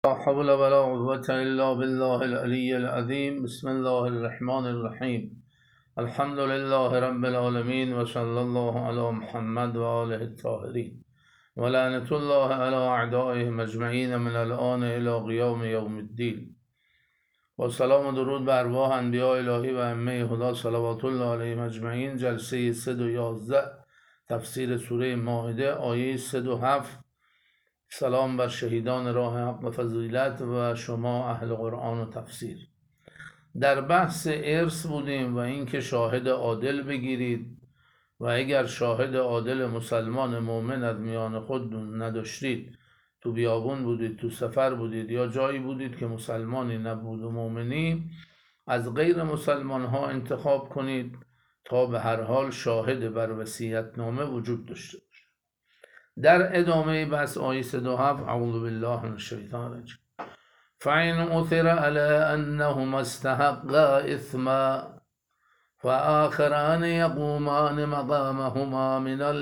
لا حول ولا قوة إلا بالله العلي العظيم. بسم الله الرحمن الرحيم. الحمد لله رب العالمين وصلى الله على محمد وآله الطاهرين ولعنة الله على أعدائهم أجمعين من الآن إلى قيام يوم الدين. و سلام و درود بر ارواح انبیاء الهی و ائمه هدی صلوات الله علیهم اجمعین. جلسه 111 تفسیر سوره مائده آیه 107. سلام بر شهیدان راه حق و فضیلت و شما اهل قرآن و تفسیر. در بحث ارث بودیم و اینکه شاهد عادل بگیرید و اگر شاهد عادل مسلمان مؤمن از میان خود نداشتید، تو بیابون بودید، تو سفر بودید یا جایی بودید که مسلمانی نبود و مؤمنی، از غیر مسلمان ها انتخاب کنید تا به هر حال شاهد بر وصیت‌نامه وجود داشته باشه. در ادامه بحث آیه 107 اعوذ بالله من الشیطان الرجیم. فَإِنْ عُثِرَ عَلَىٰ أَنَّهُمَا اسْتَحَقَّا إِثْمًا فَآخَرَانِ يَقُومَانِ مَقَامَهُمَا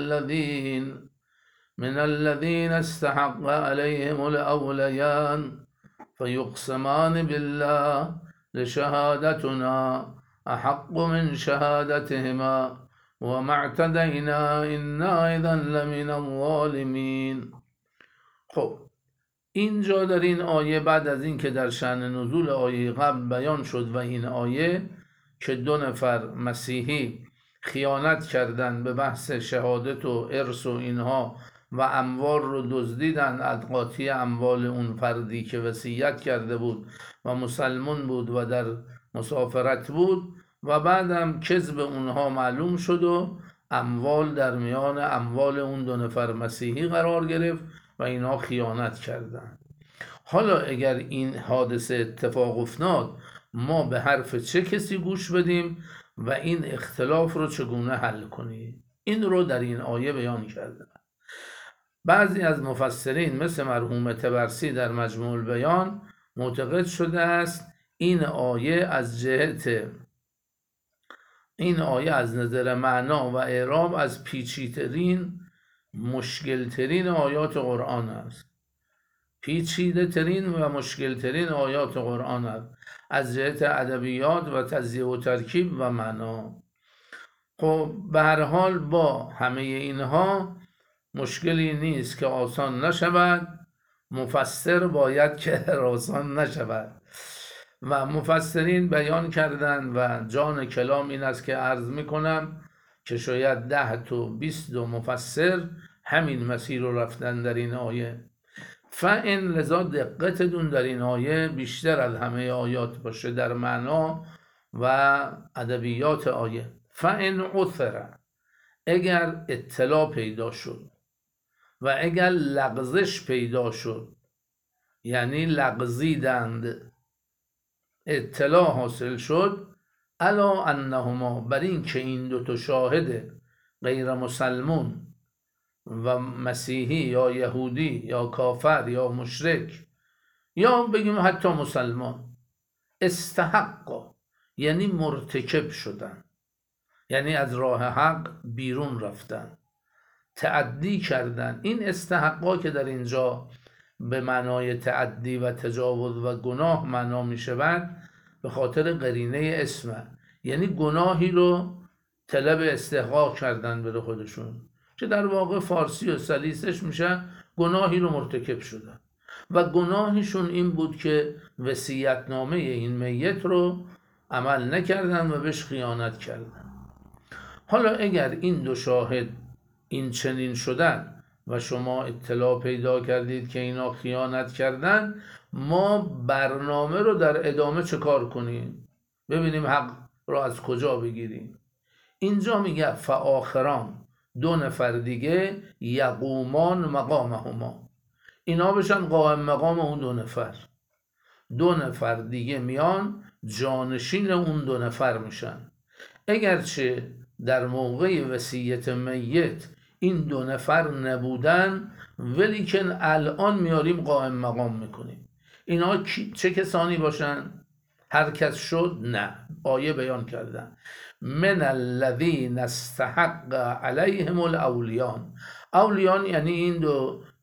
من الذين استحق عليهم الأوليان فيقسمان بالله لشهادتنا أحق من شهادتهما وما اعتدينا إنا إذا لمن الظالمین. خب اینجا در این آیه بعد از این که در شأن نزول آیه قبل بیان شد و این آیه که 2 نفر مسیحی خیانت کردند به بحث شهادت و ارث و اینها و اموال رو دزدیدن از قاطی اموال اون فردی که وصیت کرده بود و مسلمان بود و در مسافرت بود و بعدم کذب اونها معلوم شد و اموال در میان اموال اون 2 نفر مسیحی قرار گرفت و اینها خیانت کردند. حالا اگر این حادثه اتفاق افتاد، ما به حرف چه کسی گوش بدیم و این اختلاف رو چگونه حل کنیم؟ این رو در این آیه بیان کرده. بعضی از مفسرین مثل مرحوم طبرسی در مجموع البیان معتقد شده است این آیه از نظر معنا و اعراب از پیچیده‌ترین مشکل‌ترین آیات قرآن است. پیچیده‌ترین و مشکل‌ترین آیات قرآن است از جهت ادبیات و تجزیه و ترکیب و معنا. خب به هر حال با همه اینها مشکلی نیست که آسان نشود، مفسر باید که آسان نشود و مفسرین بیان کردن و جان کلام این است که عرض میکنم که شاید 10 تا 20 مفسر همین مسیر رو رفتن در این آیه. فإن لذا دقتتون در این آیه بیشتر از همه آیات باشه در معنا و ادبیات آیه. فإن عثر، اگر اطلاع پیدا شد و اگر لغزش پیدا شد، یعنی لغزیدند، اطلاع حاصل شد، الا انهما، بر این که این 2 شاهد غیر مسلمون و مسیحی یا یهودی یا کافر یا مشرک یا بگیم حتی مسلمان، استحق یعنی مرتکب شدن، یعنی از راه حق بیرون رفتن، تعدی کردن. این استحقا که در اینجا به معنای تعدی و تجاوز و گناه معنا می شود به خاطر قرینه اسمه، یعنی گناهی رو طلب استحقاق کردن به خودشون، که در واقع فارسی و سلیسش میشه گناهی رو مرتکب شدن و گناهشون این بود که وصیت‌نامه این میت رو عمل نکردن و بهش خیانت کردن. حالا اگر این 2 شاهد این چنین شدن و شما اطلاع پیدا کردید که اینا خیانت کردن، ما برنامه رو در ادامه چه کار کنیم؟ ببینیم حق رو از کجا بگیریم. اینجا میگه فآخران، 2 نفر دیگه، یقومان مقامهما، اینا بشن قائم مقام اون 2 نفر. 2 نفر دیگه میان جانشین اون 2 نفر میشن. اگرچه در موقع وصیت میت این 2 نفر نبودن، ولیکن الان میاریم قائم مقام میکنیم. اینا چه کسانی باشن؟ هر کس شد؟ نه، آیه بیان کردن من الذین استحق علیهم الاولیان. اولیان یعنی این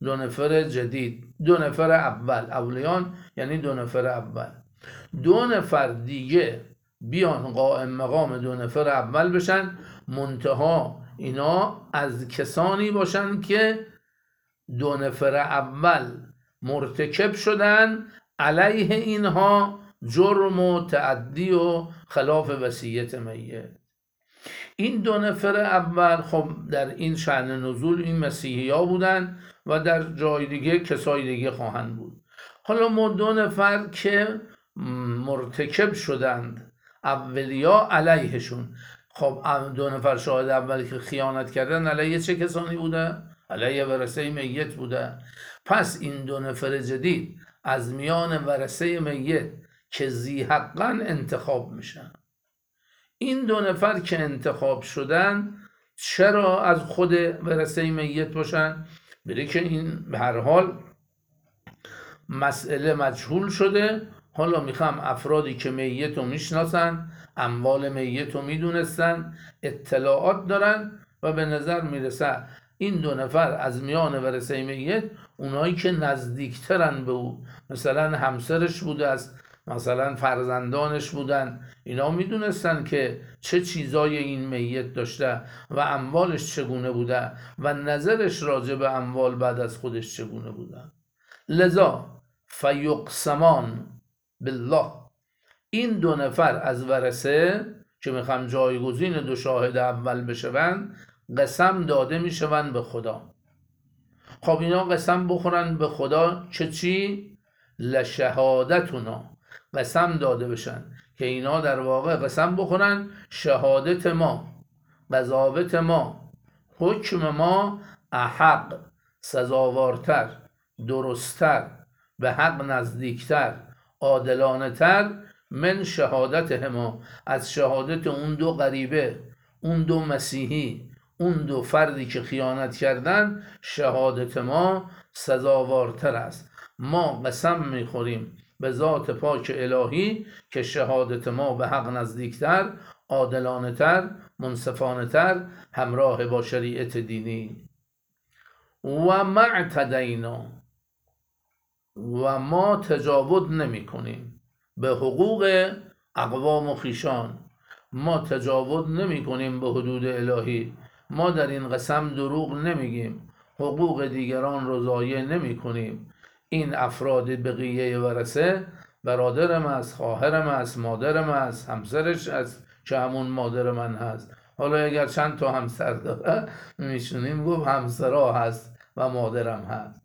دو نفر جدید، دو نفر اول، اولیان یعنی دو نفر اول، دو نفر دیگه بیان قائم مقام دو نفر اول بشن، منتها اینا از کسانی باشن که دو نفر اول مرتکب شدن علیه اینها جرم و تعدی و خلاف وصیت میت. این دو نفر اول خب در این شأن نزول این مسیحی ها بودن و در جای دیگه کسای دیگه خواهند بود. حالا ما دو نفر که مرتکب شدند اولیا علیهشون، خب دو نفر شاهد اولی که خیانت کردن علیه چه کسانی بوده؟ علیه ورثه میت بوده. پس این دو نفر جدید از میان ورثه میت که ذی حقاً انتخاب میشن. این دو نفر که انتخاب شدن چرا از خود ورثه میت باشن؟ بره که این به هر حال مسئله مجهول شده. حالا میخوام افرادی که میت رو میشناسن، اموال میت رو میدونستن، اطلاعات دارن و به نظر میرسه این دو نفر از میان ورثه میت اونایی که نزدیکترن به او، مثلا همسرش بوده است، مثلا فرزندانش بودن، اینا میدونستن که چه چیزای این میت داشته و اموالش چگونه بوده و نظرش راجع به اموال بعد از خودش چگونه بوده. لذا فیقسمان بالله، این دو نفر از ورثه که میخوام جایگزین دو شاهد اول بشوند قسم داده میشوند به خدا. خب اینا قسم بخورن به خدا که چی؟ لشهادتنا، قسم داده بشن که اینا در واقع قسم بخورن شهادت ما، قضاوت ما، حکم ما احق، سزاوارتر، درستتر، به حق نزدیکتر، عادلانه تر من شهادت ما، از شهادت اون دو غریبه، اون دو مسیحی، اون دو فردی که خیانت کردن، شهادت ما سزاوارتر است. ما قسم میخوریم به ذات پاک الهی که شهادت ما به حق نزدیکتر، عادلانه تر، منصفانه تر، همراه با شریعت دینی. و ما اعتدینا، و ما تجاوز نمی کنیم به حقوق اقوام و خویشان، ما تجاوز نمی کنیم به حدود الهی، ما در این قسم دروغ نمیگیم، حقوق دیگران رو ضایع نمی کنیم. این افراد بقیه ورثه، برادرم است، خواهرم است، مادرم است، همسرش است که همون مادر من هست. حالا اگر چند تا همسر داره میشونیم گفت همسرها هست و مادرم هست.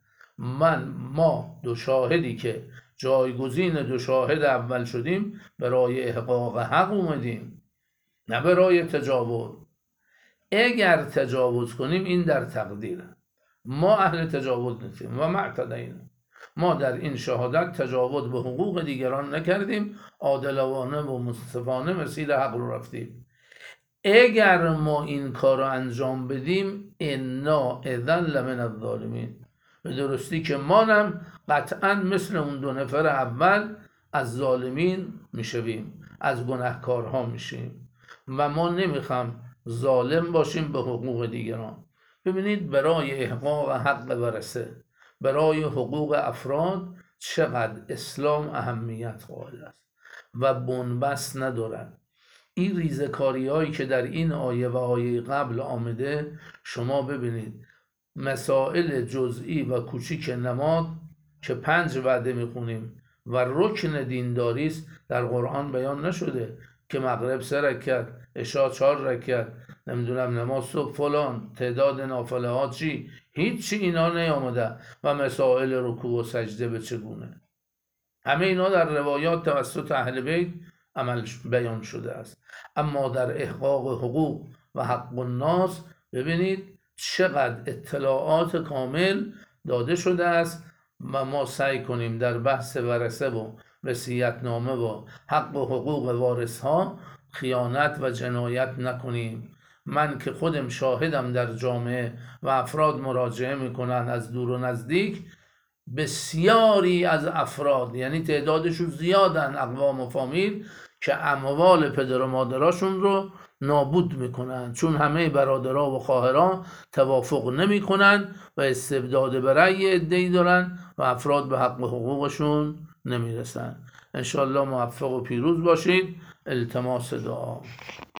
ما دو شاهدی که جایگزین دو شاهد اول شدیم برای احقاق حق اومدیم، نه برای تجاوز. اگر تجاوز کنیم این در تقدیره، ما اهل تجاوز نیستیم. و معتدین، ما در این شهادت تجاوز به حقوق دیگران نکردیم، عادلانه و منصفانه مسیر حق رو رفتیم. اگر ما این کار رو انجام بدیم انا اذن لمن الظالمین، به درستی که مانم قطعا مثل اون دو نفر اول از ظالمین میشویم، از گناهکارها میشیم و ما نمیخوام ظالم باشیم به حقوق دیگران. ببینید برای احقاق حق ورثه، برای حقوق افراد چقدر اسلام اهمیت قائل است و بنبست ندارد. این ریزکاری هایی که در این آیه و آیه قبل آمده، شما ببینید مسائل جزئی و کوچیک نماز که 5 وعده میخونیم و رکن دینداری است در قرآن بیان نشده که مغرب 3 رکعت، عشاء 4 رکعت، نمیدونم نماز صبح فلان، تعداد نافله ها چی، هیچی اینا نیامده و مسائل رکوع و سجده به چگونه. همه اینا در روایات توسط اهل بیت عمل بیان شده است. اما در احقاق حقوق و حق الناس ببینید چقدر اطلاعات کامل داده شده است و ما سعی کنیم در بحث ورثه و وصیت‌نامه و حق و حقوق وارث ها خیانت و جنایت نکنیم. من که خودم شاهدم در جامعه و افراد مراجعه میکنن از دور و نزدیک، بسیاری از افراد، یعنی تعدادشون زیادن، اقوام و فامیل که اموال پدر و مادراشون رو نابود میکنن، چون همه برادرها و خواهرها توافق نمیکنن و استبداد به رأی عده‌ای دارن و افراد به حق و حقوقشون نمیرسن. انشالله موفق و پیروز باشید. التماس دعا.